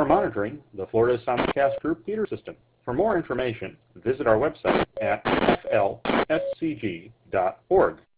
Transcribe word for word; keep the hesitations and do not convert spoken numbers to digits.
or monitoring the Florida Simulcast Group Theater System. For more information, visit our website at f l s c g dot org.